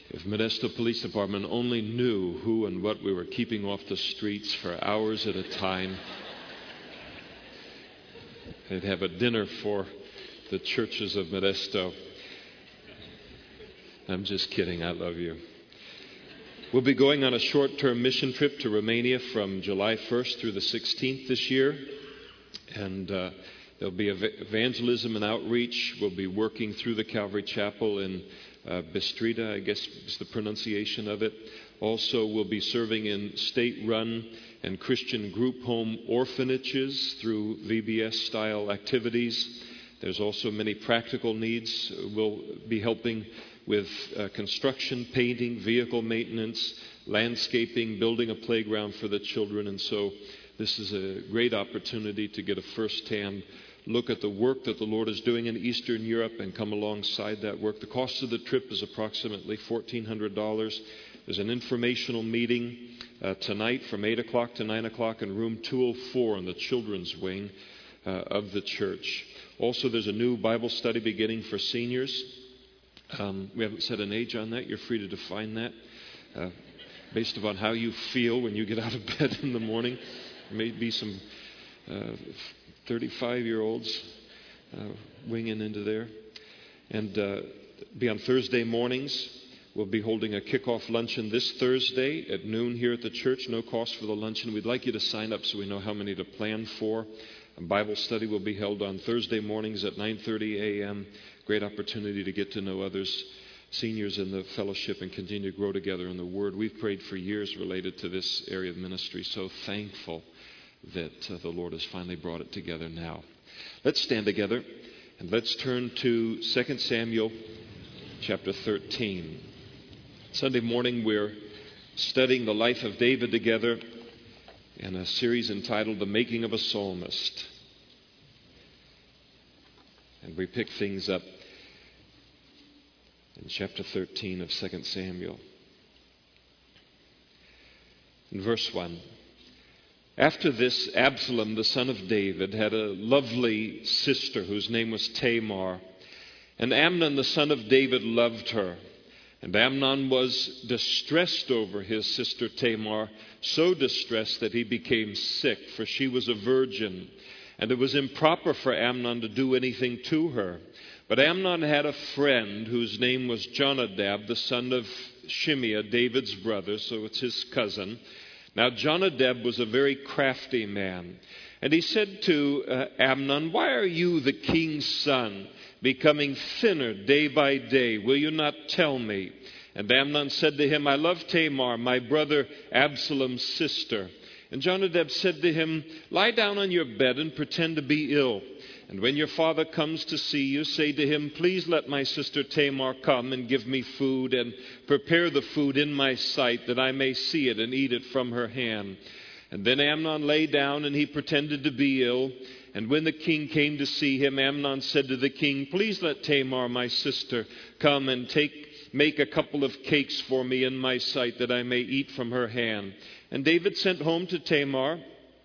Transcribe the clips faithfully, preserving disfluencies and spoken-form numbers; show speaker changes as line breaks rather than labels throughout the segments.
If Modesto Police Department only knew who and what we were keeping off the streets for hours at a time, they'd have a dinner for the churches of Modesto. I'm just kidding. I love you. We'll be going on a short-term mission trip to Romania from July first through the sixteenth this year. And uh, there'll be ev- evangelism and outreach. We'll be working through the Calvary Chapel in uh, Bistrita, I guess is the pronunciation of it. Also, we'll be serving in state-run and Christian group home orphanages through V B S-style activities. There's also many practical needs. We'll be helping with uh, construction, painting, vehicle maintenance, landscaping, building a playground for the children. And so this is a great opportunity to get a first-hand look at the work that the Lord is doing in Eastern Europe and come alongside that work. The cost of the trip is approximately fourteen hundred dollars. There's an informational meeting uh, tonight from eight o'clock to nine o'clock in room two oh four in the children's wing uh, of the church. Also, there's a new Bible study beginning for seniors. Um, we haven't set an age on that. You're free to define that uh, based upon how you feel when you get out of bed in the morning. There may be some uh, thirty-five-year-olds uh, winging into there. And uh, be on Thursday mornings. We'll be holding a kickoff luncheon this Thursday at noon here at the church. No cost for the luncheon. We'd like you to sign up so we know how many to plan for. A Bible study will be held on Thursday mornings at nine thirty a.m. Great opportunity to get to know others, seniors in the fellowship, and continue to grow together in the Word. We've prayed for years related to this area of ministry. So thankful that uh, the Lord has finally brought it together now. Let's stand together and let's turn to Second Samuel chapter thirteen. Sunday morning we're studying the life of David together in a series entitled The Making of a Psalmist. And we pick things up in chapter thirteen of Second Samuel. In verse one. After this, Absalom, the son of David, had a lovely sister whose name was Tamar. And Amnon, the son of David, loved her. And Amnon was distressed over his sister Tamar, so distressed that he became sick, for she was a virgin. And it was improper for Amnon to do anything to her. But Amnon had a friend whose name was Jonadab, the son of Shimeah, David's brother, so it's his cousin. Now Jonadab was a very crafty man. And he said to uh, Amnon, "Why are you, the king's son, becoming thinner day by day? Will you not tell me?" And Amnon said to him, "I love Tamar, my brother Absalom's sister." And Jonadab said to him, "Lie down on your bed and pretend to be ill. And when your father comes to see you, say to him, 'Please let my sister Tamar come and give me food, and prepare the food in my sight, that I may see it and eat it from her hand.'" And then Amnon lay down, and he pretended to be ill. And when the king came to see him, Amnon said to the king, "Please let Tamar, my sister, come and take make a couple of cakes for me in my sight, that I may eat from her hand." And David sent home to Tamar,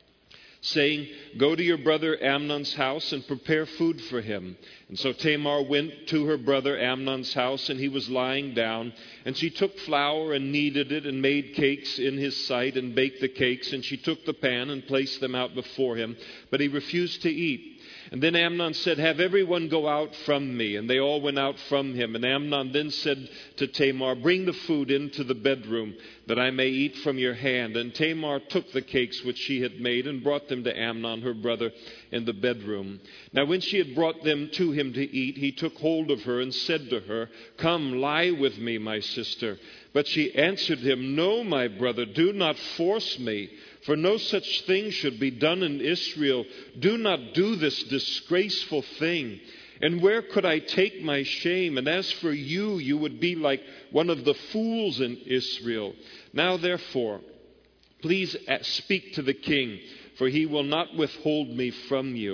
saying, "Go to your brother Amnon's house and prepare food for him." And so Tamar went to her brother Amnon's house, and he was lying down. And she took flour and kneaded it and made cakes in his sight and baked the cakes. And she took the pan and placed them out before him, but he refused to eat. And then Amnon said, "Have everyone go out from me." And they all went out from him. And Amnon then said to Tamar, "Bring the food into the bedroom, that I may eat from your hand." And Tamar took the cakes which she had made and brought them to Amnon, her brother, in the bedroom. Now when she had brought them to him to eat, he took hold of her and said to her, "Come, lie with me, my sister." But she answered him, "No, my brother, do not force me. For no such thing should be done in Israel. Do not do this disgraceful thing. And where could I take my shame? And as for you, you would be like one of the fools in Israel. Now therefore, please speak to the king, for he will not withhold me from you."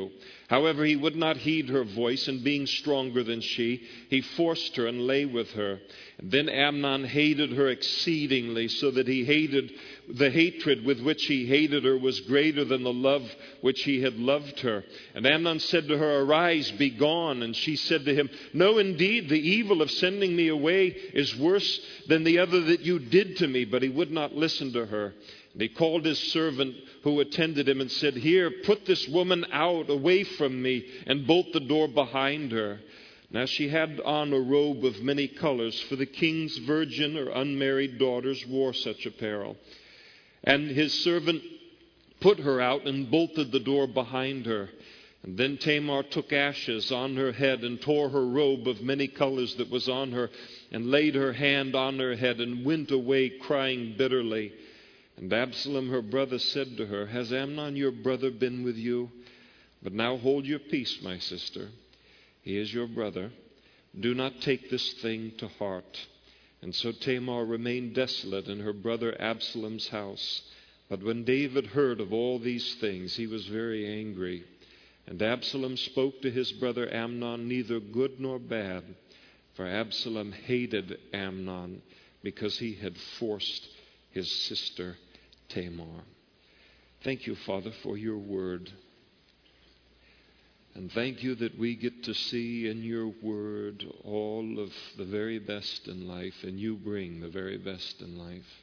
However, he would not heed her voice, and being stronger than she, he forced her and lay with her. And then Amnon hated her exceedingly, so that he hated the hatred with which he hated her was greater than the love which he had loved her. And Amnon said to her, "Arise, be gone." And she said to him, "No, indeed, the evil of sending me away is worse than the other that you did to me." But he would not listen to her. And he called his servant who attended him and said, "Here, put this woman out, away from me, and bolt the door behind her." Now she had on a robe of many colors, for the king's virgin or unmarried daughters wore such apparel. And his servant put her out and bolted the door behind her. And then Tamar took ashes on her head and tore her robe of many colors that was on her, and laid her hand on her head and went away crying bitterly. And Absalom her brother said to her, "Has Amnon your brother been with you? But now hold your peace, my sister. He is your brother. Do not take this thing to heart." And so Tamar remained desolate in her brother Absalom's house. But when David heard of all these things, he was very angry. And Absalom spoke to his brother Amnon neither good nor bad, for Absalom hated Amnon because he had forced his sister Tamar. Thank you, Father, for your word. And thank you that we get to see in your word all of the very best in life, and you bring the very best in life.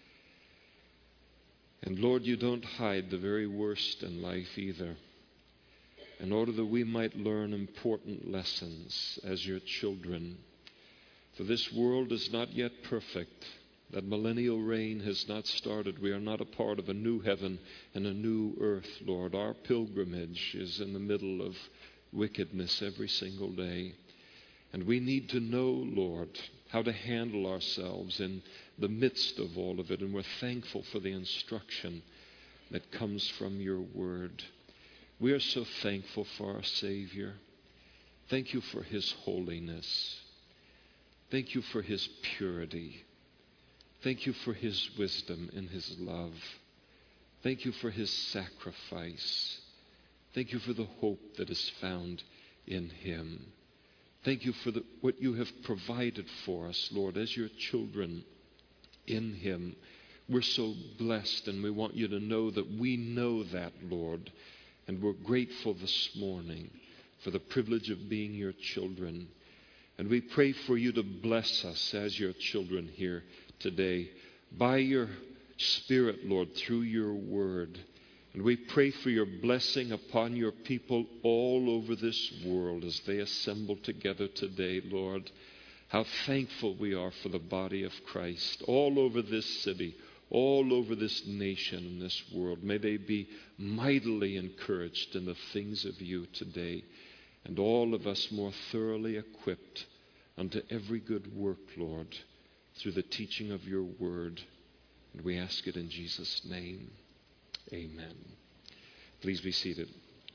And Lord, you don't hide the very worst in life either, in order that we might learn important lessons as your children. For this world is not yet perfect. That millennial reign has not started. We are not a part of a new heaven and a new earth, Lord. Our pilgrimage is in the middle of wickedness every single day. And we need to know, Lord, how to handle ourselves in the midst of all of it. And we're thankful for the instruction that comes from your word. We are so thankful for our Savior. Thank you for his holiness. Thank you for his purity. Thank you for his wisdom and his love. Thank you for his sacrifice. Thank you for the hope that is found in him. Thank you for the, what you have provided for us, Lord, as your children in him. We're so blessed, and we want you to know that we know that, Lord. And we're grateful this morning for the privilege of being your children. And we pray for you to bless us as your children here today by your Spirit, Lord, through your word. And we pray for your blessing upon your people all over this world as they assemble together today, Lord. How thankful we are for the body of Christ all over this city, all over this nation and this world. May they be mightily encouraged in the things of you today, and all of us more thoroughly equipped unto every good work, Lord, through the teaching of your word. And we ask it in Jesus' name. Amen. Please be seated.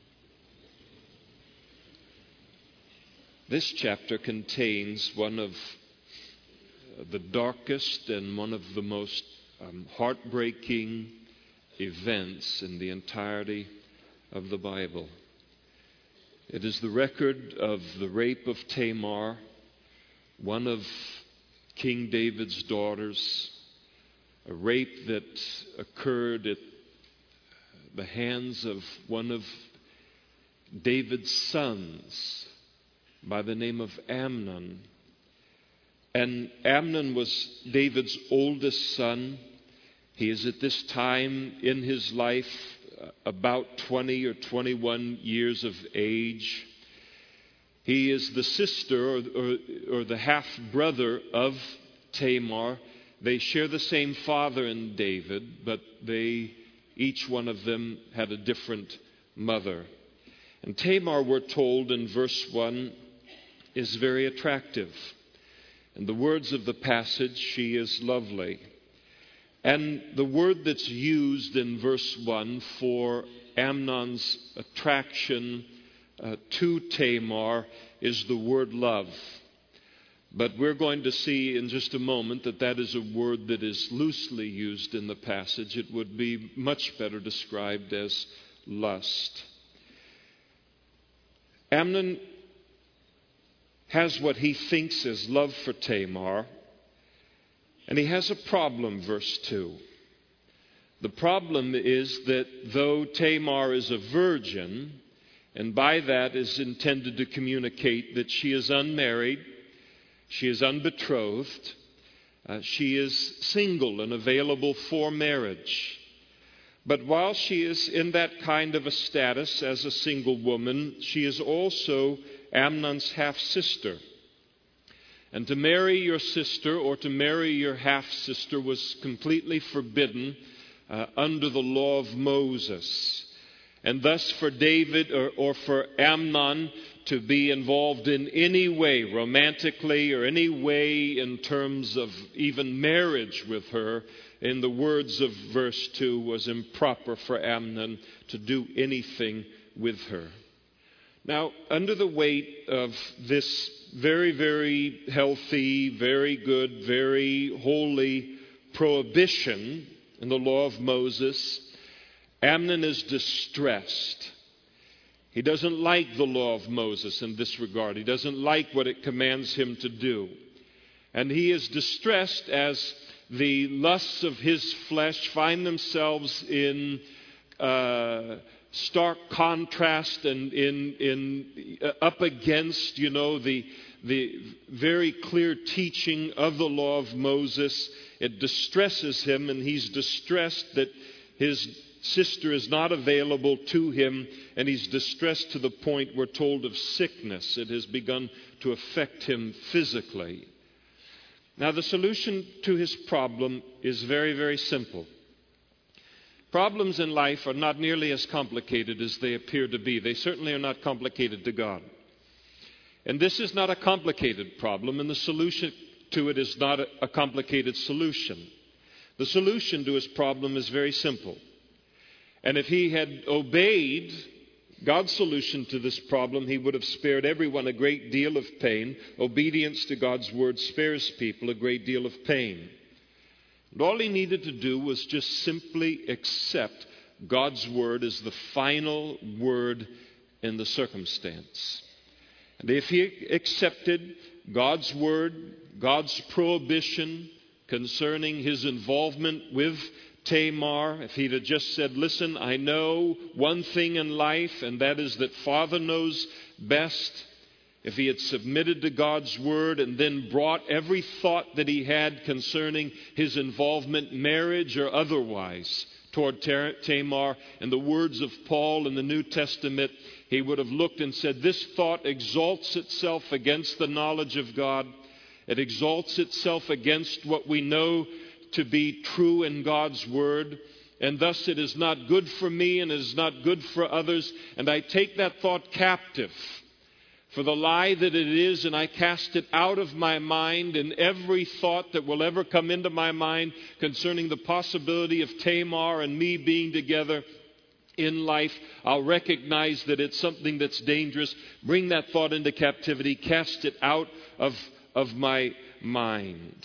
This chapter contains one of the darkest and one of the most um, heartbreaking events in the entirety of the Bible. It is the record of the rape of Tamar, one of King David's daughters, a rape that occurred at the hands of one of David's sons by the name of Amnon. And Amnon was David's oldest son. He is at this time in his life about twenty or twenty-one years of age. He is the sister or, or, or the half-brother of Tamar. They share the same father in David, but they, each one of them, had a different mother. And Tamar, we're told in verse one, is very attractive. In the words of the passage, she is lovely. And the word that's used in verse one for Amnon's attraction uh, to Tamar is the word love. But we're going to see in just a moment that that is a word that is loosely used in the passage. It would be much better described as lust. Amnon has what he thinks is love for Tamar, and he has a problem, verse two. The problem is that though Tamar is a virgin, and by that is intended to communicate that she is unmarried, she is unbetrothed, uh, she is single and available for marriage. But while she is in that kind of a status as a single woman, she is also Amnon's half-sister. And to marry your sister or to marry your half-sister was completely forbidden uh, under the law of Moses. And thus for David or, or for Amnon to be involved in any way, romantically or any way in terms of even marriage with her, in the words of verse two, was improper for Amnon to do anything with her. Now, under the weight of this very, very healthy, very good, very holy prohibition in the law of Moses, Amnon is distressed. He doesn't like the law of Moses in this regard. He doesn't like what it commands him to do. And he is distressed as the lusts of his flesh find themselves in uh, stark contrast and in in uh, up against, you know, the the very clear teaching of the law of Moses. It distresses him, and he's distressed that his sister is not available to him, and he's distressed to the point, we're told, of sickness. It has begun to affect him physically. Now, the solution to his problem is very, very simple. Problems in life are not nearly as complicated as they appear to be. They certainly are not complicated to God. And this is not a complicated problem, and the solution to it is not a, a complicated solution. The solution to his problem is very simple. And if he had obeyed God's solution to this problem, he would have spared everyone a great deal of pain. Obedience to God's word spares people a great deal of pain. And all he needed to do was just simply accept God's word as the final word in the circumstance. And if he accepted God's word, God's prohibition concerning his involvement with Tamar, if he'd have just said, listen, I know one thing in life, and that is that Father knows best. If he had submitted to God's word and then brought every thought that he had concerning his involvement, marriage or otherwise, toward Tamar, in the words of Paul in the New Testament, he would have looked and said, this thought exalts itself against the knowledge of God. It exalts itself against what we know to be true in God's word, and thus it is not good for me and it is not good for others, and I take that thought captive for the lie that it is, and I cast it out of my mind, and every thought that will ever come into my mind concerning the possibility of Tamar and me being together in life, I'll recognize that it's something that's dangerous, bring that thought into captivity, cast it out of, of my mind.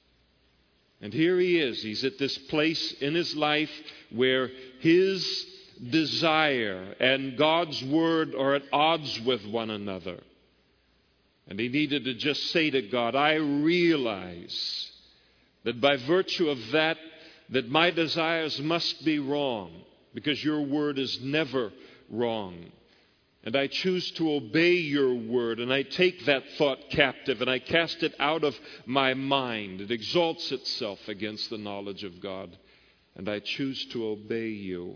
And here he is. He's at this place in his life where his desire and God's word are at odds with one another. And he needed to just say to God, I realize that by virtue of that, that my desires must be wrong, because your word is never wrong. And I choose to obey your word, and I take that thought captive, and I cast it out of my mind. It exalts itself against the knowledge of God, and I choose to obey you.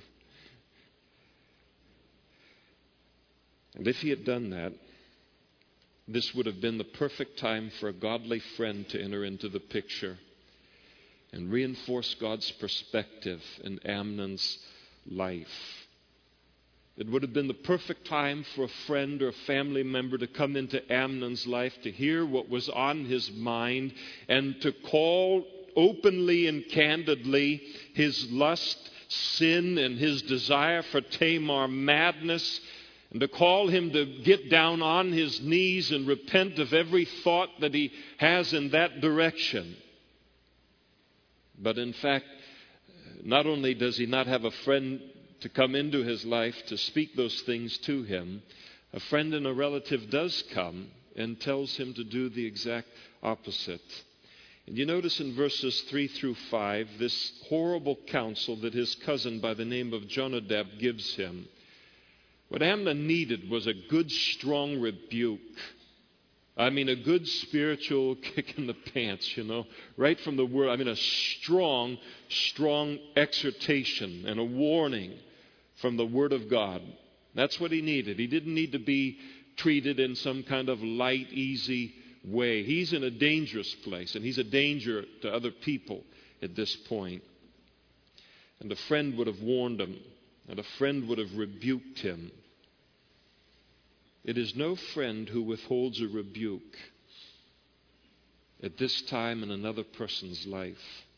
And if he had done that, this would have been the perfect time for a godly friend to enter into the picture and reinforce God's perspective in Amnon's life. It would have been the perfect time for a friend or a family member to come into Amnon's life, to hear what was on his mind, and to call openly and candidly his lust, sin, and his desire for Tamar madness, and to call him to get down on his knees and repent of every thought that he has in that direction. But in fact, not only does he not have a friend to come into his life to speak those things to him, a friend and a relative does come and tells him to do the exact opposite. And you notice in verses three through five this horrible counsel that his cousin by the name of Jonadab gives him. What Amnon needed was a good, strong rebuke. I mean, a good spiritual kick in the pants, you know, right from the word. I mean, a strong, strong exhortation and a warning from the Word of God. That's what he needed. He didn't need to be treated in some kind of light, easy way. He's in a dangerous place, and he's a danger to other people at this point. And a friend would have warned him, and a friend would have rebuked him. It is no friend who withholds a rebuke at this time in another person's life.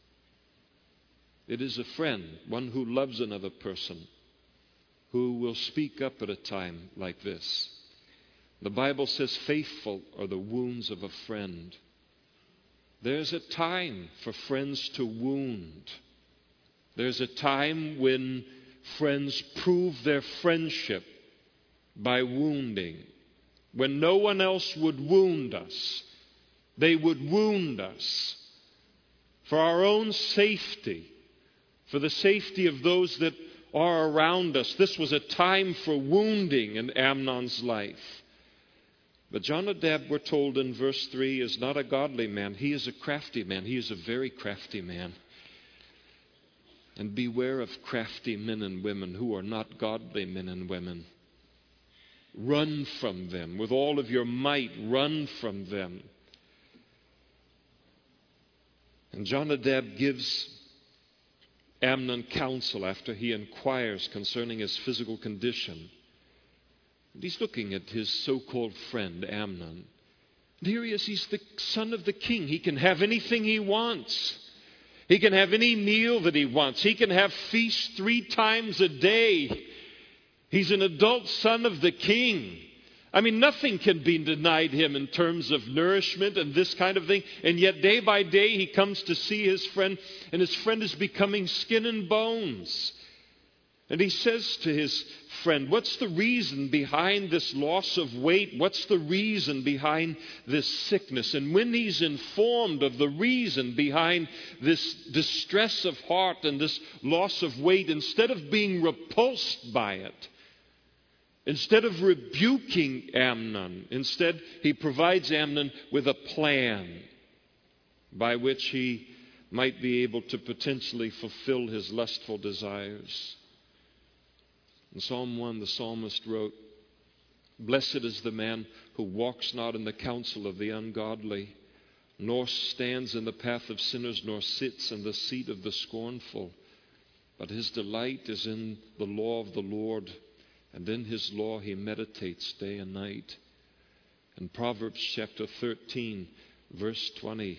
It is a friend, one who loves another person, who will speak up at a time like this. The Bible says, faithful are the wounds of a friend. There's a time for friends to wound. There's a time when friends prove their friendship by wounding. When no one else would wound us, they would wound us for our own safety, for the safety of those that are around us. This was a time for wounding in Amnon's life. But Jonadab, we're told in verse three, is not a godly man. He is a crafty man. He is a very crafty man. And beware of crafty men and women who are not godly men and women. Run from them. With all of your might, run from them. And Jonadab gives Amnon counsel after he inquires concerning his physical condition. And he's looking at his so-called friend, Amnon. And here he is. He's the son of the king. He can have anything he wants. He can have any meal that he wants. He can have feasts three times a day. He's an adult son of the king. I mean, nothing can be denied him in terms of nourishment and this kind of thing. And yet day by day he comes to see his friend, and his friend is becoming skin and bones. And he says to his friend, what's the reason behind this loss of weight? What's the reason behind this sickness? And when he's informed of the reason behind this distress of heart and this loss of weight, instead of being repulsed by it, instead of rebuking Amnon, instead he provides Amnon with a plan by which he might be able to potentially fulfill his lustful desires. In Psalm one, the psalmist wrote, blessed is the man who walks not in the counsel of the ungodly, nor stands in the path of sinners, nor sits in the seat of the scornful. But his delight is in the law of the Lord, and in his law he meditates day and night. In Proverbs chapter thirteen, verse twenty,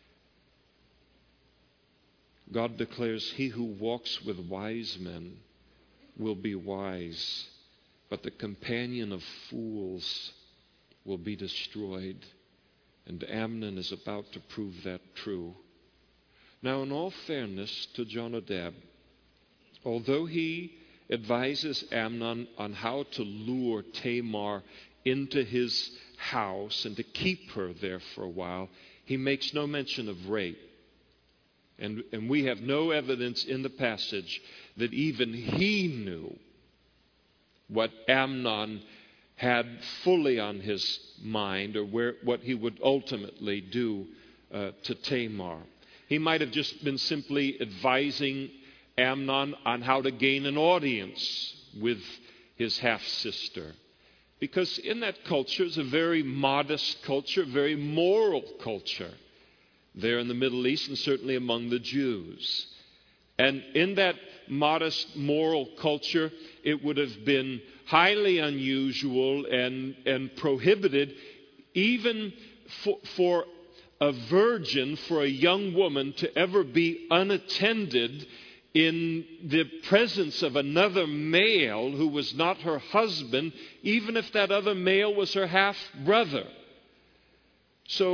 God declares, he who walks with wise men will be wise, but the companion of fools will be destroyed. And Amnon is about to prove that true. Now, in all fairness to Jonadab, although he advises Amnon on how to lure Tamar into his house and to keep her there for a while, he makes no mention of rape. And, and we have no evidence in the passage that even he knew what Amnon had fully on his mind, or where what he would ultimately do uh, to Tamar. He might have just been simply advising Amnon on how to gain an audience with his half-sister. Because in that culture, it's a very modest culture, very moral culture there in the Middle East, and certainly among the Jews. And in that modest moral culture, it would have been highly unusual and, and prohibited even for, for a virgin, for a young woman to ever be unattended in the presence of another male who was not her husband, even if that other male was her half-brother. So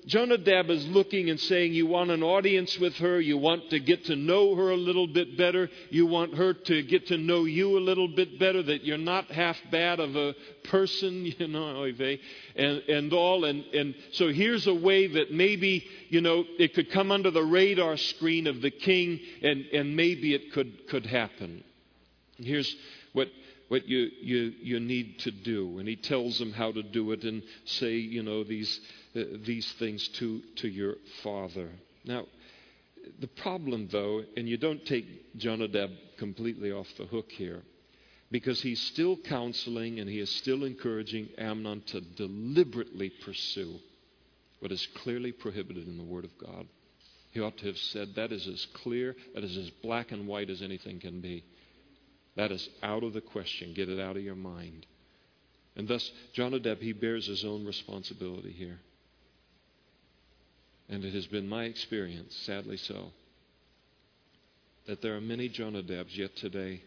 Jonadab is looking and saying, you want an audience with her, you want to get to know her a little bit better, you want her to get to know you a little bit better, that you're not half bad of a person, you know, and, and all. And, and so here's a way that maybe, you know, it could come under the radar screen of the king, and, and maybe it could, could happen. Here's what what you, you, you need to do. And he tells them how to do it and say, you know, these uh, these things to, to your father. Now, the problem, though, and you don't take Jonadab completely off the hook here, because he's still counseling and he is still encouraging Amnon to deliberately pursue what is clearly prohibited in the Word of God. He ought to have said, that is as clear, that is as black and white as anything can be. That is out of the question. Get it out of your mind. And thus, Jonadab, he bears his own responsibility here. And it has been my experience, sadly so, that there are many Jonadabs yet today.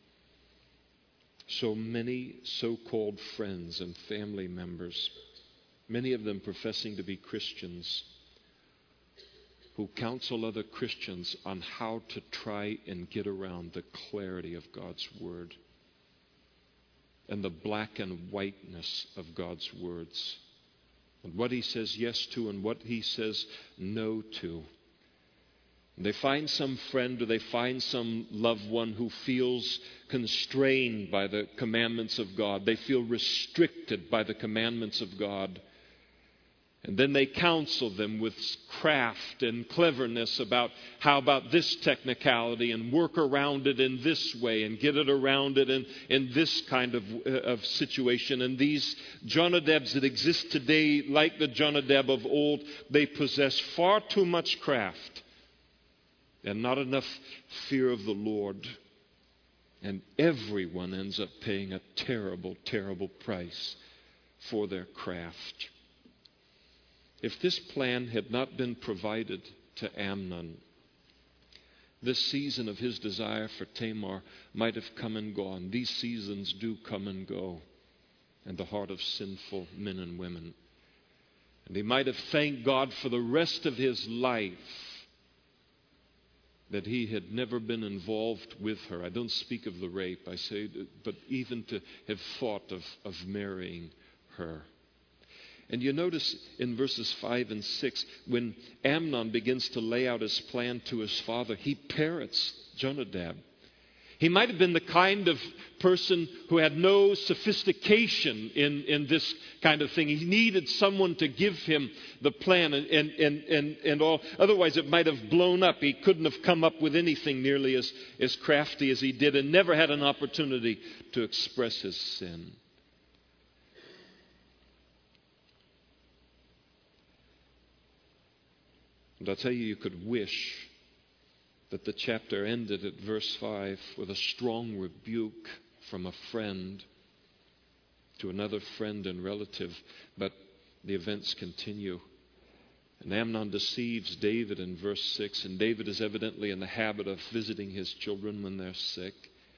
So many so-called friends and family members, many of them professing to be Christians, who counsel other Christians on how to try and get around the clarity of God's Word and the black and whiteness of God's words, and what He says yes to and what He says no to. And they find some friend or they find some loved one who feels constrained by the commandments of God. They feel restricted by the commandments of God. And then they counsel them with craft and cleverness about how about this technicality and work around it in this way and get it around it in, in this kind of, uh, of situation. And these Jonadabs that exist today, like the Jonadab of old, they possess far too much craft and not enough fear of the Lord. And everyone ends up paying a terrible, terrible price for their craft. If this plan had not been provided to Amnon, this season of his desire for Tamar might have come and gone. These seasons do come and go in the heart of sinful men and women. And he might have thanked God for the rest of his life that he had never been involved with her. I don't speak of the rape, I say, but even to have thought of, of marrying her. And you notice in verses five and six, when Amnon begins to lay out his plan to his father, he parrots Jonadab. He might have been the kind of person who had no sophistication in, in this kind of thing. He needed someone to give him the plan and, and, and, and, and all. Otherwise, it might have blown up. He couldn't have come up with anything nearly as, as crafty as he did and never had an opportunity to express his sin. And I'll tell you, you could wish that the chapter ended at verse five with a strong rebuke from a friend to another friend and relative. But the events continue. And Amnon deceives David in verse six. And David is evidently in the habit of visiting his children when they're sick.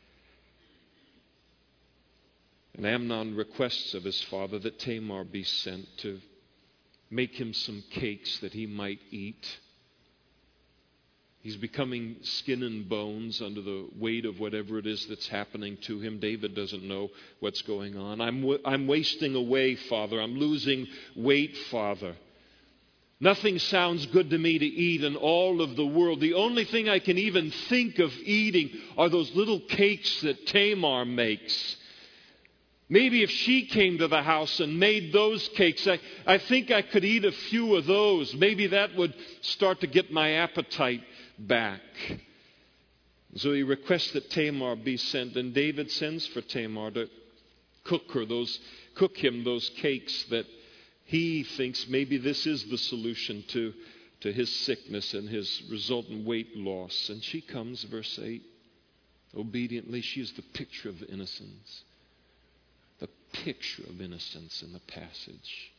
And Amnon requests of his father that Tamar be sent to make him some cakes that he might eat. He's becoming skin and bones under the weight of whatever it is that's happening to him. David doesn't know what's going on. I'm, w- I'm wasting away, Father. I'm losing weight, Father. Nothing sounds good to me to eat in all of the world. The only thing I can even think of eating are those little cakes that Tamar makes. Maybe if she came to the house and made those cakes, I, I think I could eat a few of those. Maybe that would start to get my appetite back. So he requests that Tamar be sent, and David sends for Tamar to cook her those, cook him those cakes that he thinks maybe this is the solution to, to his sickness and his resultant weight loss. And she comes, verse eight, obediently. She is the picture of innocence. The picture of innocence in the passage.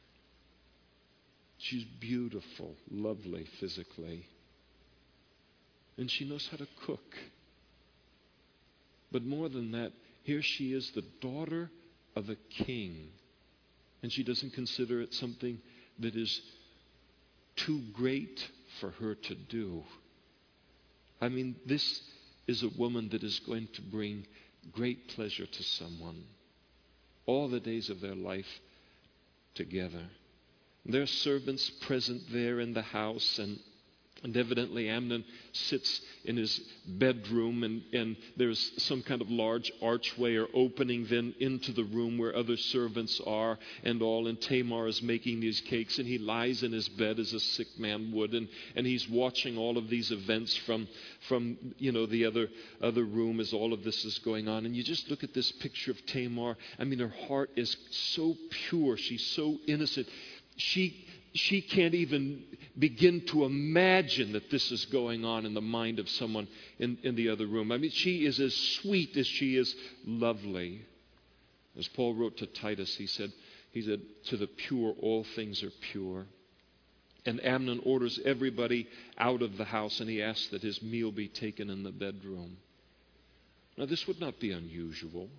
She's beautiful, lovely physically. And she knows how to cook. But more than that, here she is, the daughter of a king. And she doesn't consider it something that is too great for her to do. I mean, this is a woman that is going to bring great pleasure to someone all the days of their life together. There are servants present there in the house, and And evidently Amnon sits in his bedroom, and, and there's some kind of large archway or opening then into the room where other servants are and all. And Tamar is making these cakes, and he lies in his bed as a sick man would. And, and he's watching all of these events from, from you know, the other, other room as all of this is going on. And you just look at this picture of Tamar. I mean, her heart is so pure. She's so innocent. She She can't even begin to imagine that this is going on in the mind of someone in, in the other room. I mean, she is as sweet as she is lovely. As Paul wrote to Titus, he said, he said, to the pure, all things are pure. And Amnon orders everybody out of the house, and he asks that his meal be taken in the bedroom. Now, this would not be unusual.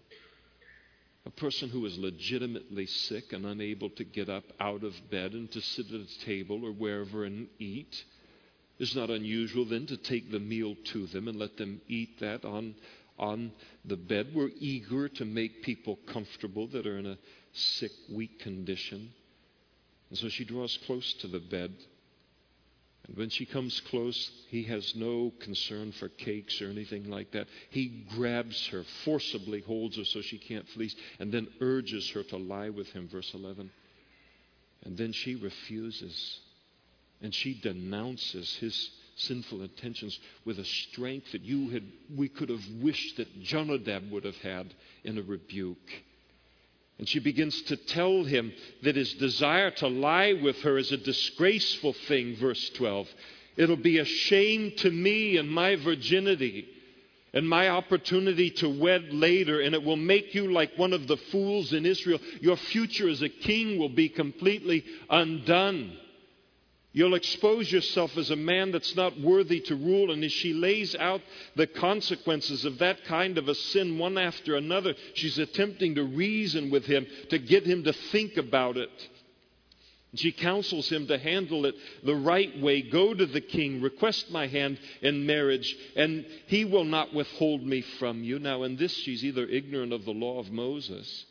A person who is legitimately sick and unable to get up out of bed and to sit at a table or wherever and eat, is not unusual then to take the meal to them and let them eat that on, on the bed. We're eager to make people comfortable that are in a sick, weak condition. And so she draws close to the bed. And when she comes close, he has no concern for cakes or anything like that. He grabs her, forcibly holds her so she can't flee, and then urges her to lie with him, verse eleven. And then she refuses. And she denounces his sinful intentions with a strength that you had, we could have wished that Jonadab would have had in a rebuke. And she begins to tell him that his desire to lie with her is a disgraceful thing, verse twelve. It'll be a shame to me and my virginity and my opportunity to wed later, and it will make you like one of the fools in Israel. Your future as a king will be completely undone. You'll expose yourself as a man that's not worthy to rule. And as she lays out the consequences of that kind of a sin one after another, she's attempting to reason with him, to get him to think about it. She counsels him to handle it the right way. Go to the king, request my hand in marriage, and he will not withhold me from you. Now in this, she's either ignorant of the law of Moses,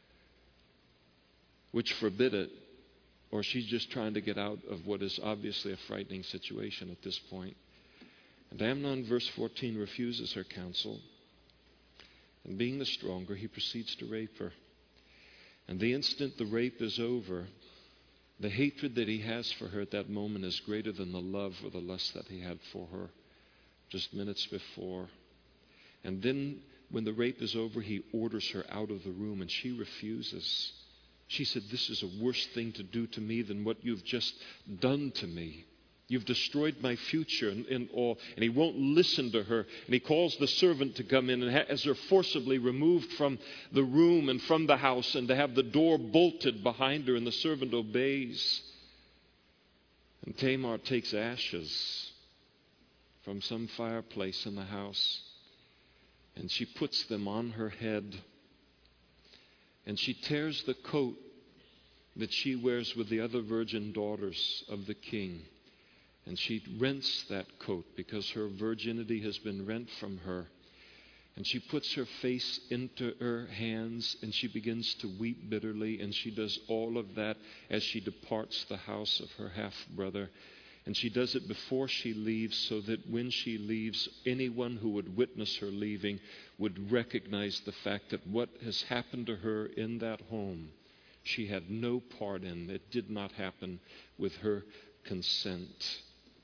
which forbid it, or she's just trying to get out of what is obviously a frightening situation at this point. And Amnon, verse fourteen, refuses her counsel. And being the stronger, he proceeds to rape her. And the instant the rape is over, the hatred that he has for her at that moment is greater than the love or the lust that he had for her just minutes before. And then when the rape is over, he orders her out of the room, and she refuses. She said, this is a worse thing to do to me than what you've just done to me. You've destroyed my future and, and all. And he won't listen to her. And he calls the servant to come in and has her forcibly removed from the room and from the house, and to have the door bolted behind her. And the servant obeys. And Tamar takes ashes from some fireplace in the house, and she puts them on her head. And she tears the coat that she wears with the other virgin daughters of the king. And she rents that coat because her virginity has been rent from her. And she puts her face into her hands, and she begins to weep bitterly. And she does all of that as she departs the house of her half-brother. And she does it before she leaves, so that when she leaves, anyone who would witness her leaving would recognize the fact that what has happened to her in that home, she had no part in. It did not happen with her consent.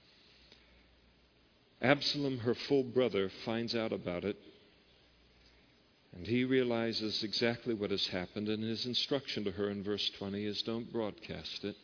Absalom, her full brother, finds out about it, and he realizes exactly what has happened, and his instruction to her in verse twenty is, don't broadcast it.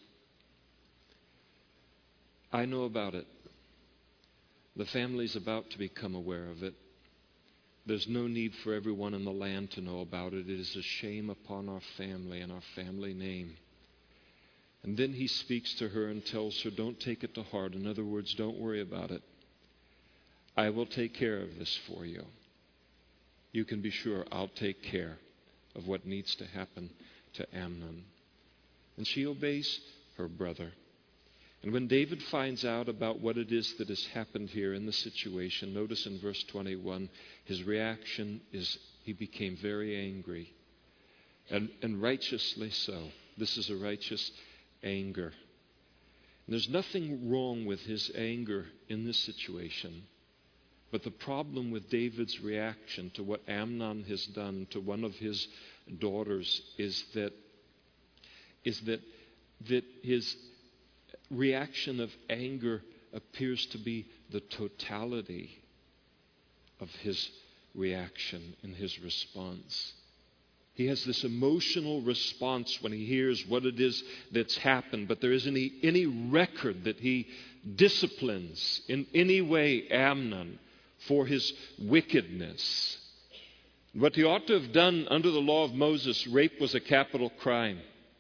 I know about it. The family's about to become aware of it. There's no need for everyone in the land to know about it. It is a shame upon our family and our family name. And then he speaks to her and tells her, don't take it to heart. In other words, don't worry about it. I will take care of this for you. You can be sure I'll take care of what needs to happen to Amnon. And she obeys her brother. And when David finds out about what it is that has happened here in the situation, notice in verse twenty-one, his reaction is he became very angry. And, and righteously so. This is a righteous anger. And there's nothing wrong with his anger in this situation. But the problem with David's reaction to what Amnon has done to one of his daughters is that, is that, that his reaction of anger appears to be the totality of his reaction and his response. He has this emotional response when he hears what it is that's happened, but there isn't any, any record that he disciplines in any way Amnon for his wickedness. What he ought to have done under the law of Moses, rape was a capital crime.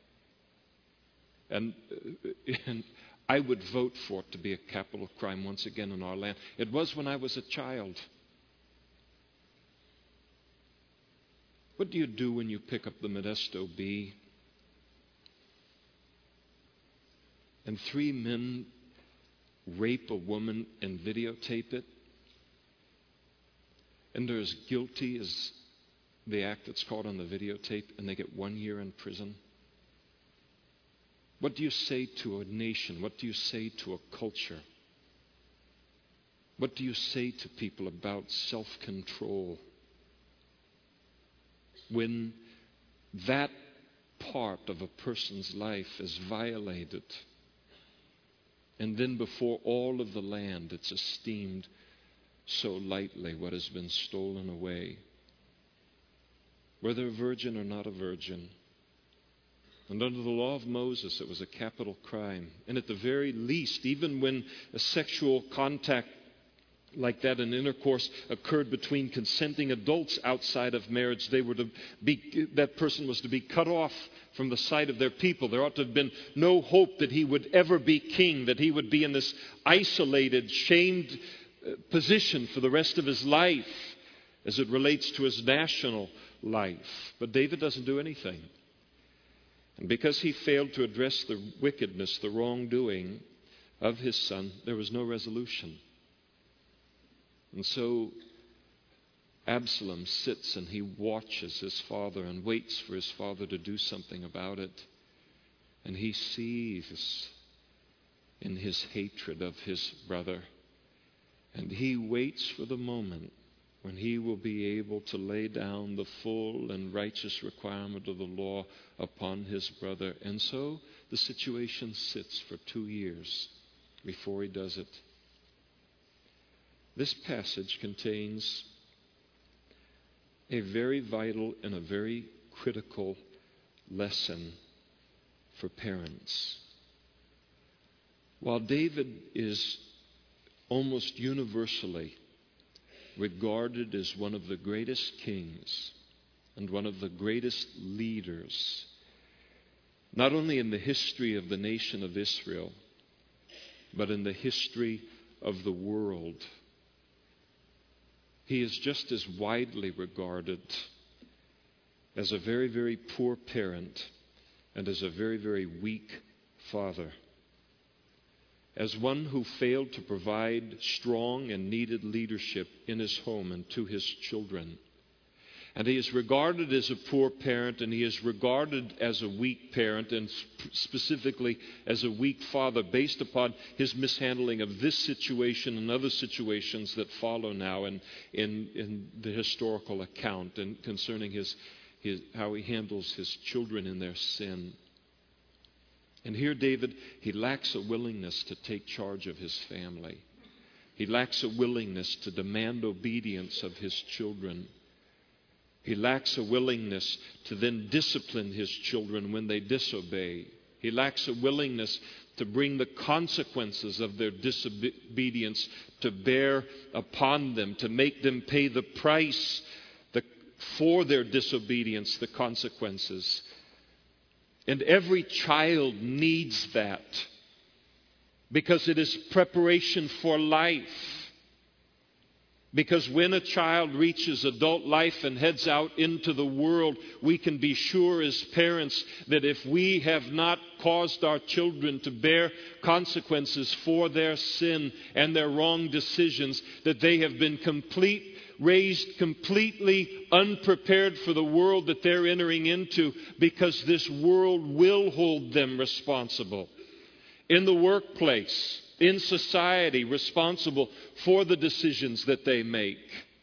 And, and I would vote for it to be a capital crime once again in our land. It was when I was a child. What do you do when you pick up the Modesto Bee and three men rape a woman and videotape it? And they're as guilty as the act that's caught on the videotape, and they get one year in prison? What do you say to a nation? What do you say to a culture? What do you say to people about self-control when that part of a person's life is violated, and then before all of the land it's esteemed so lightly what has been stolen away, whether a virgin or not a virgin? And under the law of Moses, it was a capital crime. And at the very least, even when a sexual contact like that, an intercourse occurred between consenting adults outside of marriage, they were to be, that person was to be cut off from the sight of their people. There ought to have been no hope that he would ever be king, that he would be in this isolated, shamed position for the rest of his life as it relates to his national life. But David doesn't do anything. And because he failed to address the wickedness, the wrongdoing of his son, there was no resolution. And so Absalom sits and he watches his father and waits for his father to do something about it. And he sees in his hatred of his brother. And he waits for the moment when he will be able to lay down the full and righteous requirement of the law upon his brother. And so the situation sits for two years before he does it. This passage contains a very vital and a very critical lesson for parents. While David is almost universally regarded as one of the greatest kings and one of the greatest leaders, not only in the history of the nation of Israel, but in the history of the world, he is just as widely regarded as a very, very poor parent and as a very, very weak father. As one who failed to provide strong and needed leadership in his home and to his children. And he is regarded as a poor parent, and he is regarded as a weak parent, and specifically as a weak father, based upon his mishandling of this situation and other situations that follow now in, in, in the historical account and concerning his, his how he handles his children in their sin. And here David, he lacks a willingness to take charge of his family. He lacks a willingness to demand obedience of his children. He lacks a willingness to then discipline his children when they disobey. He lacks a willingness to bring the consequences of their disobedience to bear upon them, to make them pay the price the, for their disobedience, the consequences. And every child needs that because it is preparation for life. Because when a child reaches adult life and heads out into the world, we can be sure as parents that if we have not caused our children to bear consequences for their sin and their wrong decisions, that they have been complete, raised completely unprepared for the world that they're entering into, because this world will hold them responsible. In the workplace, in society, responsible for the decisions that they make.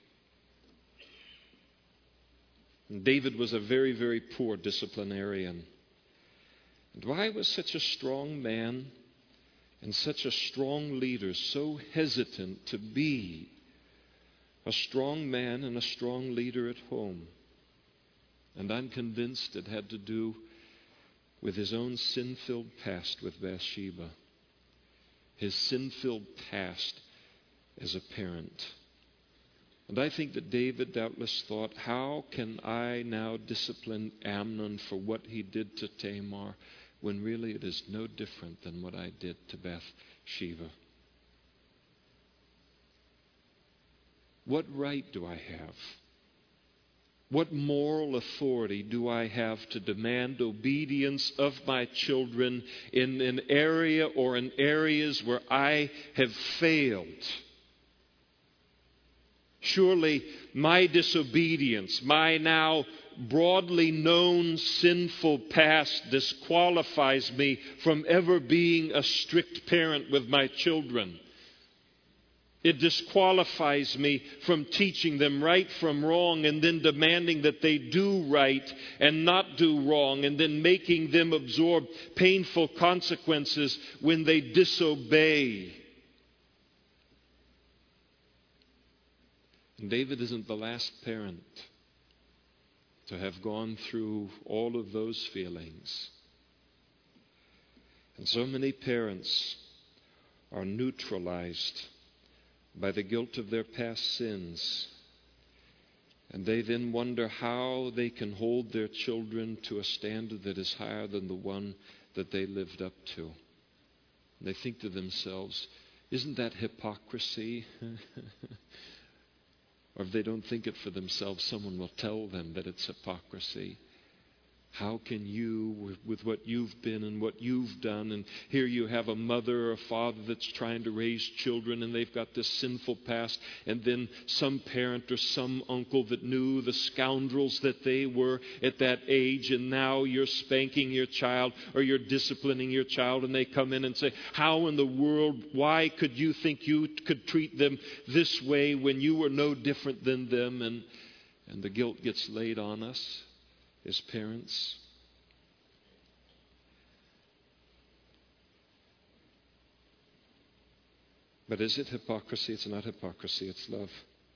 And David was a very, very poor disciplinarian. And why was such a strong man and such a strong leader so hesitant to be a strong man and a strong leader at home? And I'm convinced it had to do with his own sin-filled past with Bathsheba. His sin-filled past as a parent. And I think that David doubtless thought, how can I now discipline Amnon for what he did to Tamar, when really it is no different than what I did to Bathsheba? What right do I have? What moral authority do I have to demand obedience of my children in an area or in areas where I have failed? Surely my disobedience, my now broadly known sinful past, disqualifies me from ever being a strict parent with my children. It disqualifies me from teaching them right from wrong and then demanding that they do right and not do wrong, and then making them absorb painful consequences when they disobey. And David isn't the last parent to have gone through all of those feelings. And so many parents are neutralized by the guilt of their past sins. And they then wonder how they can hold their children to a standard that is higher than the one that they lived up to. And they think to themselves, isn't that hypocrisy? Or if they don't think it for themselves, someone will tell them that it's hypocrisy. How can you, with, with what you've been and what you've done, and here you have a mother or a father that's trying to raise children and they've got this sinful past, and then some parent or some uncle that knew the scoundrels that they were at that age, and now you're spanking your child or you're disciplining your child, and they come in and say, how in the world, why could you think you could treat them this way when you were no different than them? And, and the guilt gets laid on us as parents. But is it hypocrisy? It's not hypocrisy, it's love.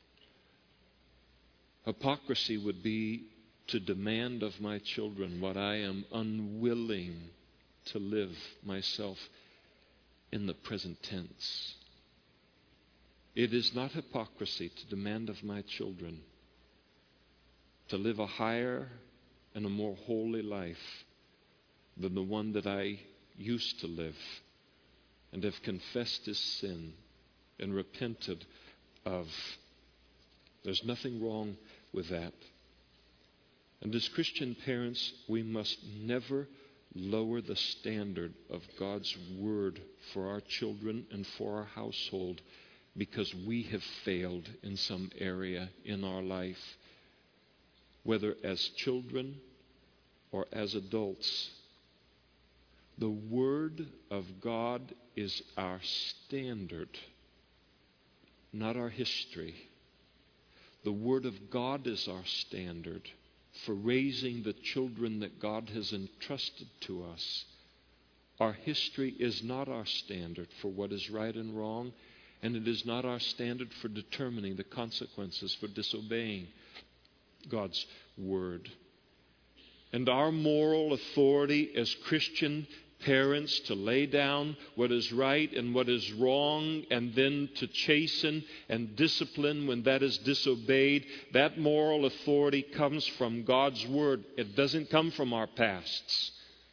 Hypocrisy would be to demand of my children what I am unwilling to live myself in the present tense. It is not hypocrisy to demand of my children to live a higher and a more holy life than the one that I used to live, and have confessed his sin and repented of. There's nothing wrong with that. And as Christian parents, we must never lower the standard of God's word for our children and for our household because we have failed in some area in our life, whether as children or as adults. The Word of God is our standard, not our history. The Word of God is our standard for raising the children that God has entrusted to us. Our history is not our standard for what is right and wrong, and it is not our standard for determining the consequences for disobeying God's Word. And our moral authority as Christian parents to lay down what is right and what is wrong, and then to chasten and discipline when that is disobeyed, that moral authority comes from God's Word. It doesn't come from our pasts.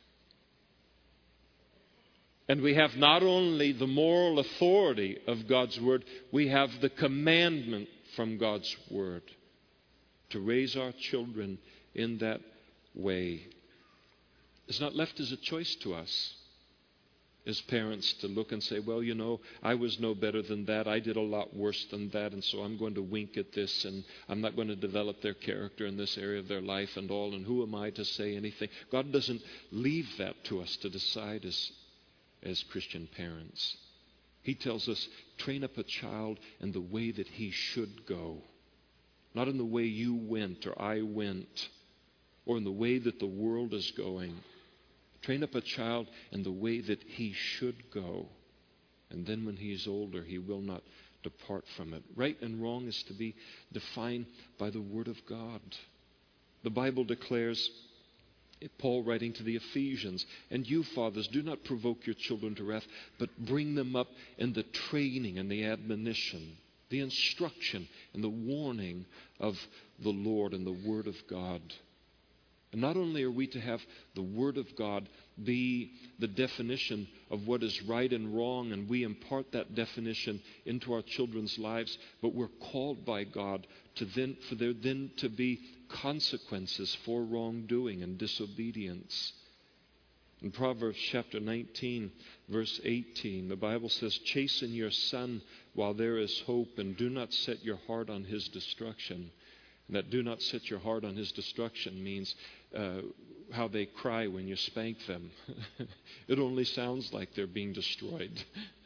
And we have not only the moral authority of God's Word, we have the commandment from God's Word, to raise our children in that way. It's not left as a choice to us as parents to look and say, well, you know, I was no better than that. I did a lot worse than that, and so I'm going to wink at this, and I'm not going to develop their character in this area of their life and all, and who am I to say anything? God doesn't leave that to us to decide as, as Christian parents. He tells us, train up a child in the way that he should go, not in the way you went or I went, or in the way that the world is going. Train up a child in the way that he should go. And then when he is older, he will not depart from it. Right and wrong is to be defined by the Word of God. The Bible declares, Paul writing to the Ephesians, and you fathers, do not provoke your children to wrath, but bring them up in the training and the admonition, the instruction and the warning of the Lord and the Word of God. And not only are we to have the Word of God be the definition of what is right and wrong, and we impart that definition into our children's lives, but we're called by God to then, for there then to be consequences for wrongdoing and disobedience. In Proverbs chapter nineteen, verse eighteen, the Bible says, chasten your son while there is hope, and do not set your heart on his destruction. And that do not set your heart on his destruction means uh, how they cry when you spank them. It only sounds like they're being destroyed.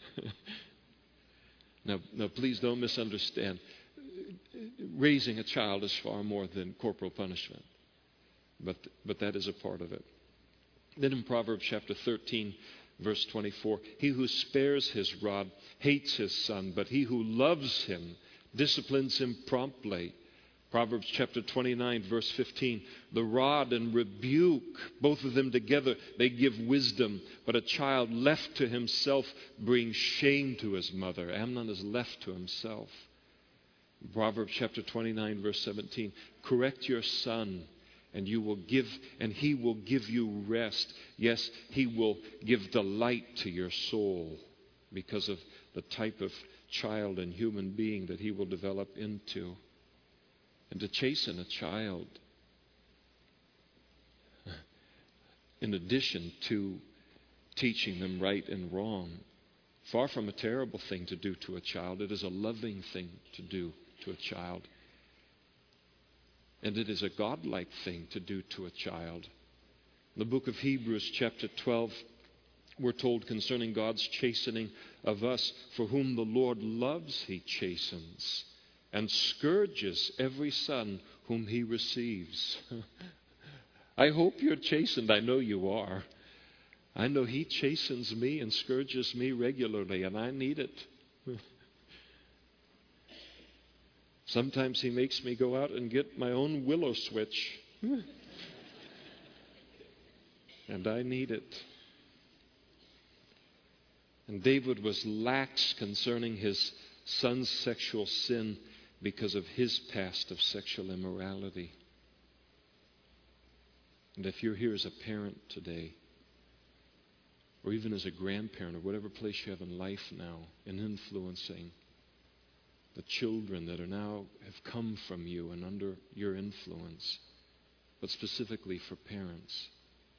now, now, please don't misunderstand. Raising a child is far more than corporal punishment. But, but that is a part of it. Then in Proverbs chapter thirteen, verse twenty-four, he who spares his rod hates his son, but he who loves him disciplines him promptly. Proverbs chapter twenty-nine, verse fifteen, the rod and rebuke, both of them together, they give wisdom, but a child left to himself brings shame to his mother. Amnon is left to himself. Proverbs chapter twenty-nine, verse seventeen, correct your son, and you will give, and he will give you rest. Yes, he will give delight to your soul because of the type of child and human being that he will develop into. And to chasten a child, in addition to teaching them right and wrong, far from a terrible thing to do to a child, it is a loving thing to do to a child. And it is a godlike thing to do to a child. In the book of Hebrews chapter twelve, we're told concerning God's chastening of us, for whom the Lord loves, he chastens, and scourges every son whom he receives. I hope you're chastened. I know you are. I know he chastens me and scourges me regularly, and I need it. Sometimes he makes me go out and get my own willow switch. And I need it. And David was lax concerning his son's sexual sin because of his past of sexual immorality. And if you're here as a parent today, or even as a grandparent, or whatever place you have in life now, in influencing the children that are now have come from you and under your influence, but specifically for parents,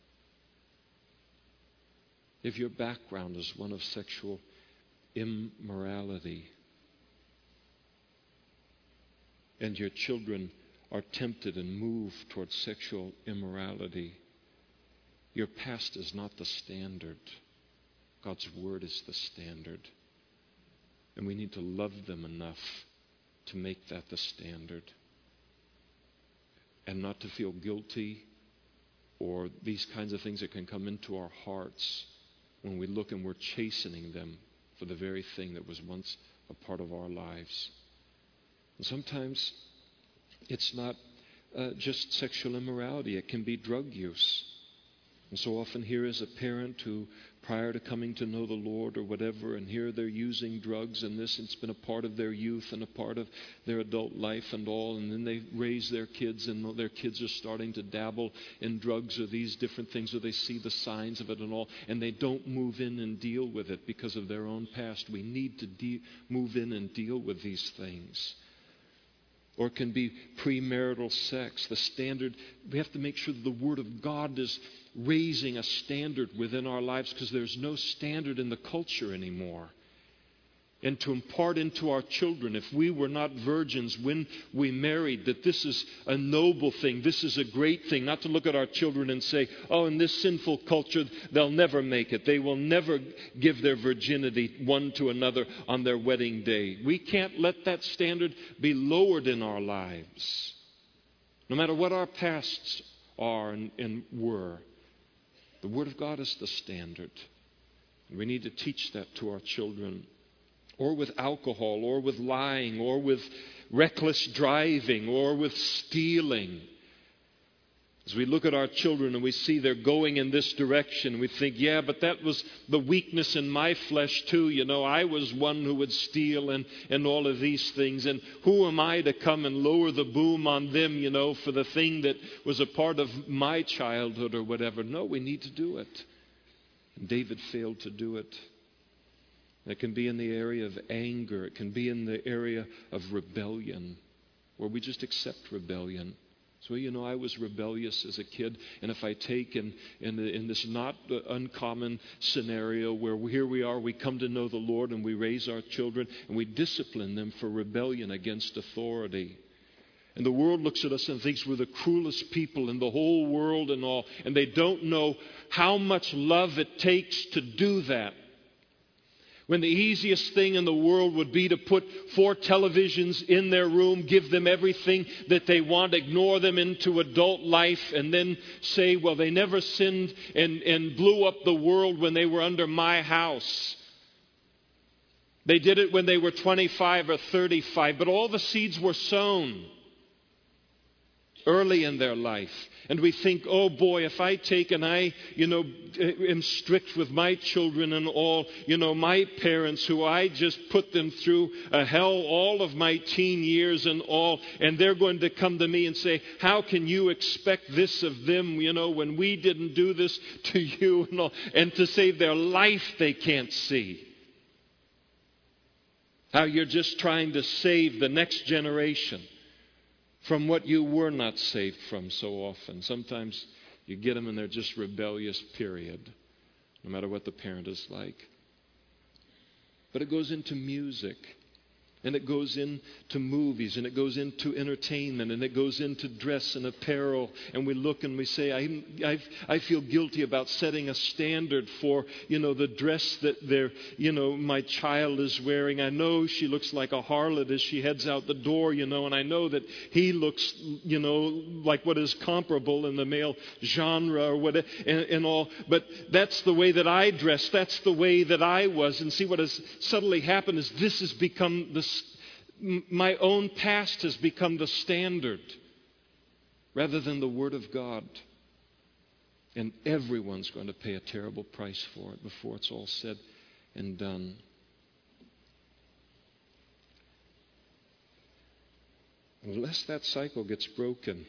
if your background is one of sexual immorality, and your children are tempted and moved towards sexual immorality, your past is not the standard. God's Word is the standard. And we need to love them enough to make that the standard. And not to feel guilty or these kinds of things that can come into our hearts when we look and we're chastening them for the very thing that was once a part of our lives. And sometimes it's not uh, just sexual immorality. It can be drug use. And so often here is a parent who, prior to coming to know the Lord or whatever, and here they're using drugs, and this, it's been a part of their youth and a part of their adult life and all, and then they raise their kids, and their kids are starting to dabble in drugs or these different things, or they see the signs of it and all, and they don't move in and deal with it because of their own past. We need to de- move in and deal with these things. or it can be premarital sex. The standard, we have to make sure that the Word of God is raising a standard within our lives, because there's no standard in the culture anymore. And to impart into our children, if we were not virgins when we married, that this is a noble thing, this is a great thing, not to look at our children and say, oh, in this sinful culture, they'll never make it. They will never give their virginity one to another on their wedding day. We can't let that standard be lowered in our lives. No matter what our pasts are and, and were, the Word of God is the standard. And we need to teach that to our children. Or with alcohol, or with lying, or with reckless driving, or with stealing. As we look at our children and we see they're going in this direction, we think, yeah, but that was the weakness in my flesh too. You know, I was one who would steal and, and all of these things. And who am I to come and lower the boom on them, you know, for the thing that was a part of my childhood or whatever? No, we need to do it. And David failed to do it. It can be in the area of anger. It can be in the area of rebellion, where we just accept rebellion. So, you know, I was rebellious as a kid, and if I take in, in, the, in this not uncommon scenario where here we are, we come to know the Lord and we raise our children and we discipline them for rebellion against authority. And the world looks at us and thinks we're the cruelest people in the whole world and all, and they don't know how much love it takes to do that. When the easiest thing in the world would be to put four televisions in their room, give them everything that they want, ignore them into adult life, and then say, well, they never sinned and, and blew up the world when they were under my house. They did it when they were twenty-five or thirty-five, but all the seeds were sown early in their life. And we think, oh boy, if I take and I, you know, am strict with my children and all, you know, my parents who I just put them through a hell all of my teen years and all, and they're going to come to me and say, how can you expect this of them, you know, when we didn't do this to you and all, and to save their life they can't see. How you're just trying to save the next generation from what you were not saved from so often. Sometimes you get them and they're just rebellious, period, no matter what the parent is like. But it goes into music, and it goes into movies, and it goes into entertainment, and it goes into dress and apparel. And we look and we say, I, I, I feel guilty about setting a standard for, you know, the dress that they're, you know, my child is wearing. I know she looks like a harlot as she heads out the door, you know, and I know that he looks, you know, like what is comparable in the male genre or whatever, and, and all. But that's the way that I dress. That's the way that I was. And see, what has suddenly happened is this has become the my own past has become the standard rather than the Word of God. And everyone's going to pay a terrible price for it before it's all said and done. Unless that cycle gets broken,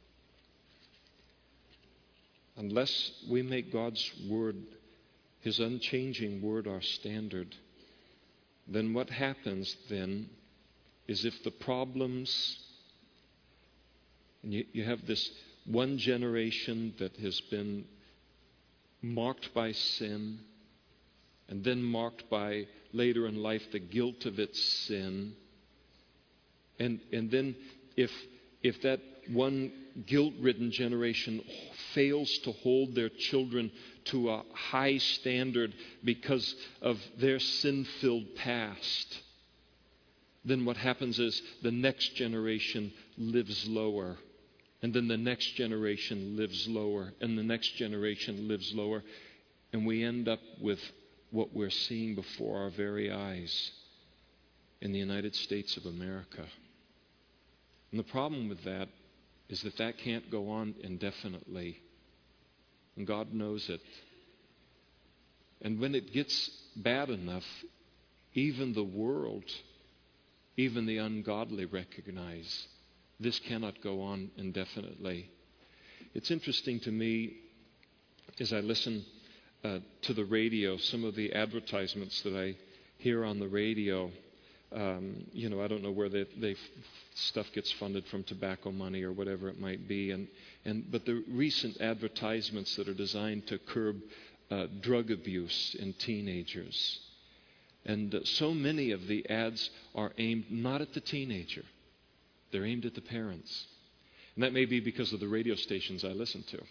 unless we make God's Word, His unchanging Word, our standard, then what happens then is if the problems, and you, you have this one generation that has been marked by sin, and then marked by, later in life, the guilt of its sin. And, and then if, if that one guilt-ridden generation fails to hold their children to a high standard because of their sin-filled past, then what happens is the next generation lives lower. And then the next generation lives lower. And the next generation lives lower. And we end up with what we're seeing before our very eyes in the United States of America. And the problem with that is that that can't go on indefinitely. And God knows it. And when it gets bad enough, even the world, even the ungodly recognize this cannot go on indefinitely. It's interesting to me as I listen uh, to the radio, some of the advertisements that I hear on the radio Um, you know, I don't know where they, they stuff gets funded from, tobacco money or whatever it might be. And, and but the recent advertisements that are designed to curb uh, drug abuse in teenagers. And uh, so many of the ads are aimed not at the teenager. They're aimed at the parents. And that may be because of the radio stations I listen to.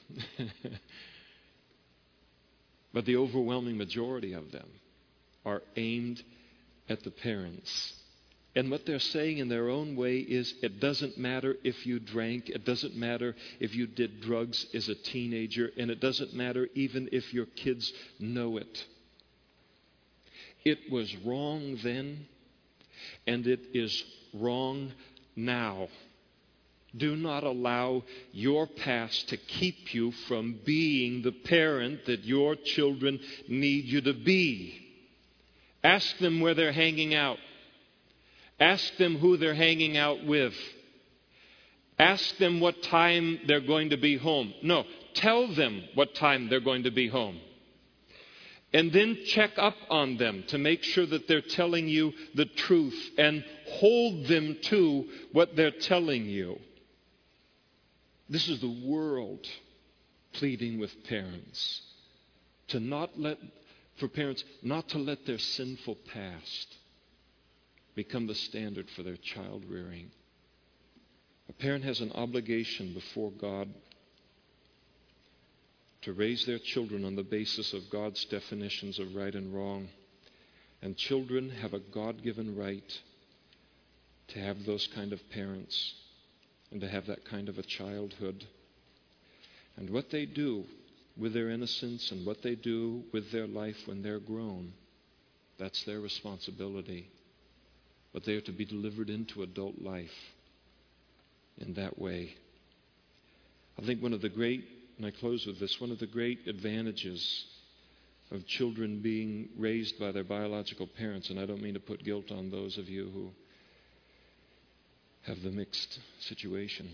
But the overwhelming majority of them are aimed at the parents. And what they're saying in their own way is, it doesn't matter if you drank, it doesn't matter if you did drugs as a teenager, and it doesn't matter even if your kids know it. It was wrong then, and it is wrong now. Do not allow your past to keep you from being the parent that your children need you to be. Ask them where they're hanging out. Ask them who they're hanging out with. Ask them what time they're going to be home. No, tell them what time they're going to be home. And then check up on them to make sure that they're telling you the truth, and hold them to what they're telling you. This is the world pleading with parents to not let, for parents not to let their sinful past become the standard for their child rearing. A parent has an obligation before God to raise their children on the basis of God's definitions of right and wrong. And children have a God-given right to have those kind of parents and to have that kind of a childhood. And what they do with their innocence and what they do with their life when they're grown, that's their responsibility. But they are to be delivered into adult life in that way. I think one of the great, and I close with this, one of the great advantages of children being raised by their biological parents, and I don't mean to put guilt on those of you who have the mixed situation.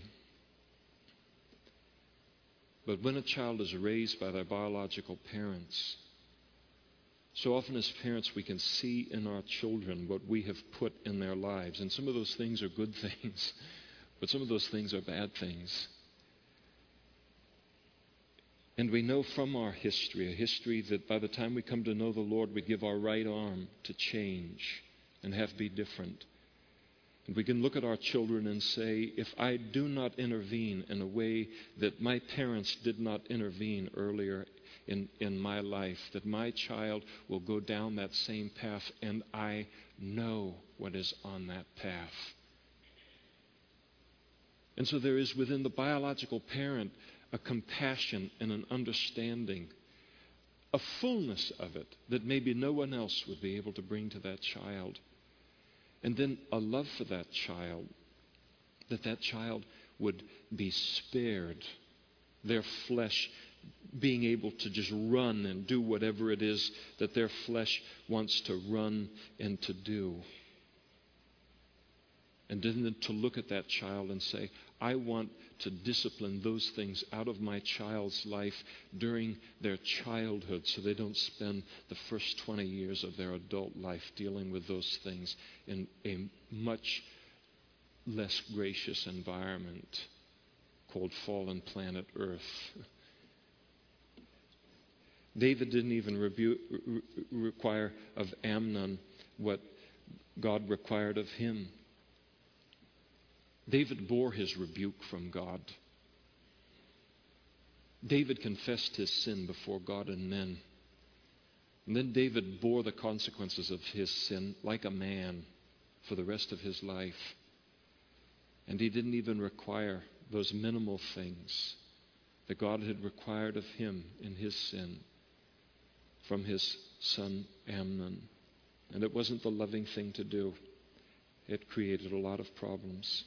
But when a child is raised by their biological parents, so often as parents we can see in our children what we have put in their lives. And some of those things are good things, but some of those things are bad things. And we know from our history, a history that by the time we come to know the Lord, we give our right arm to change and have be different. And we can look at our children and say, if I do not intervene in a way that my parents did not intervene earlier in, in my life, that my child will go down that same path, and I know what is on that path. And so there is within the biological parent a compassion and an understanding, a fullness of it that maybe no one else would be able to bring to that child. And then a love for that child, that that child would be spared, their flesh being able to just run and do whatever it is that their flesh wants to run and to do. And then to look at that child and say, I want to discipline those things out of my child's life during their childhood so they don't spend the first twenty years of their adult life dealing with those things in a much less gracious environment called fallen planet Earth. David didn't even rebu- re- require of Amnon what God required of him. David bore his rebuke from God. David confessed his sin before God and men. And then David bore the consequences of his sin like a man for the rest of his life. And he didn't even require those minimal things that God had required of him in his sin from his son Amnon. And it wasn't the loving thing to do. It created a lot of problems.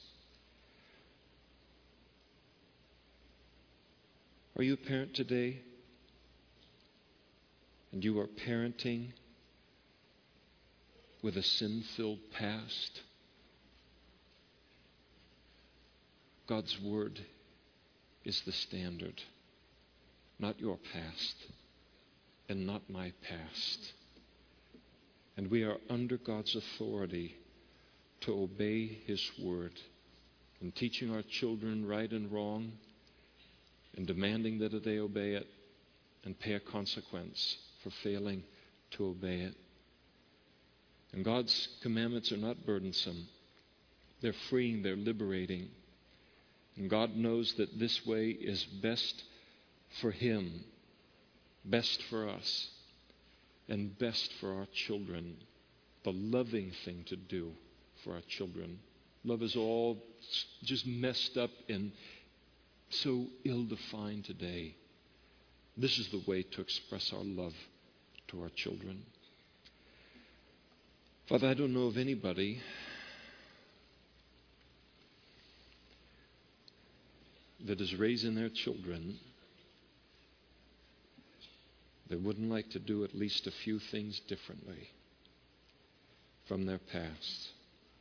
Are you a parent today? And you are parenting with a sin-filled past? God's Word is the standard, not your past and not my past. And we are under God's authority to obey His word, and teaching our children right and wrong, and demanding that they obey it, and pay a consequence for failing to obey it. And God's commandments are not burdensome. They're freeing, they're liberating. And God knows that this way is best for Him, best for us, and best for our children. The loving thing to do for our children. Love is all just messed up and so ill-defined today. This is the way to express our love to our children. Father, I don't know of anybody that is raising their children that wouldn't like to do at least a few things differently from their past.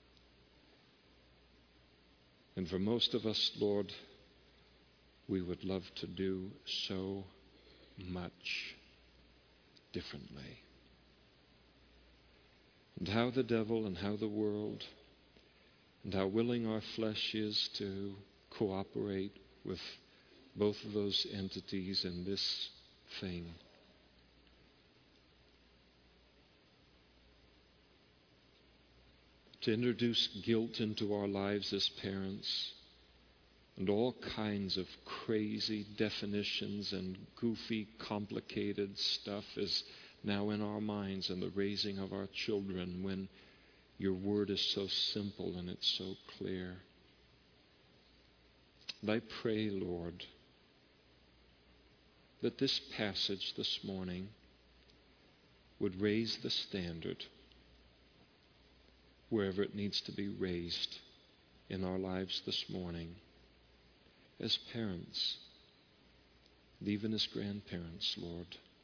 And for most of us, Lord, we would love to do so much differently. And how the devil and how the world and how willing our flesh is to cooperate with both of those entities in this thing. To introduce guilt into our lives as parents, and all kinds of crazy definitions and goofy, complicated stuff is now in our minds in the raising of our children, when your word is so simple and it's so clear. And I pray, Lord, that this passage this morning would raise the standard wherever it needs to be raised in our lives this morning, as parents, and even as grandparents, Lord,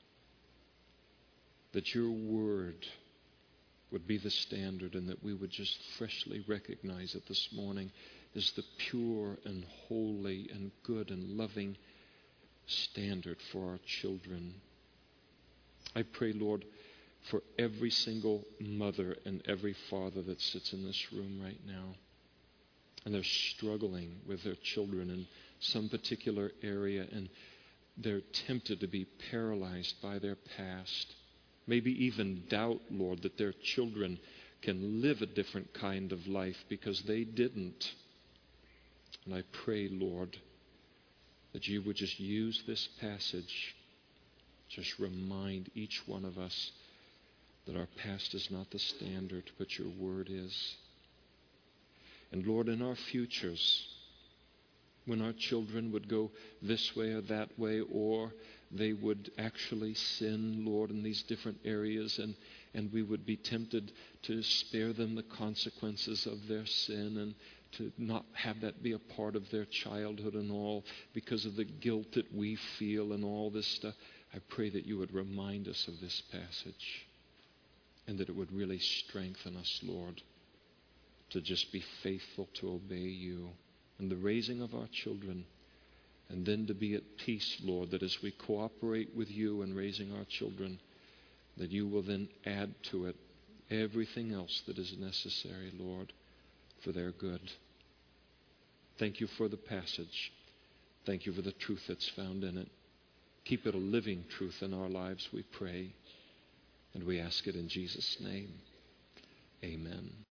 that your word would be the standard, and that we would just freshly recognize it this morning as the pure and holy and good and loving standard for our children. I pray, Lord, for every single mother and every father that sits in this room right now, and they're struggling with their children in some particular area, and they're tempted to be paralyzed by their past. Maybe even doubt, Lord, that their children can live a different kind of life because they didn't. And I pray, Lord, that you would just use this passage, just remind each one of us that our past is not the standard, but your word is. And Lord, in our futures, when our children would go this way or that way, or they would actually sin, Lord, in these different areas, and, and we would be tempted to spare them the consequences of their sin, and to not have that be a part of their childhood and all, because of the guilt that we feel and all this stuff. I pray that you would remind us of this passage, and that it would really strengthen us, Lord, to just be faithful to obey you and the raising of our children, and then to be at peace, Lord, that as we cooperate with you in raising our children, that you will then add to it everything else that is necessary, Lord, for their good. Thank you for the passage. Thank you for the truth that's found in it. Keep it a living truth in our lives, we pray. And we ask it in Jesus' name. Amen.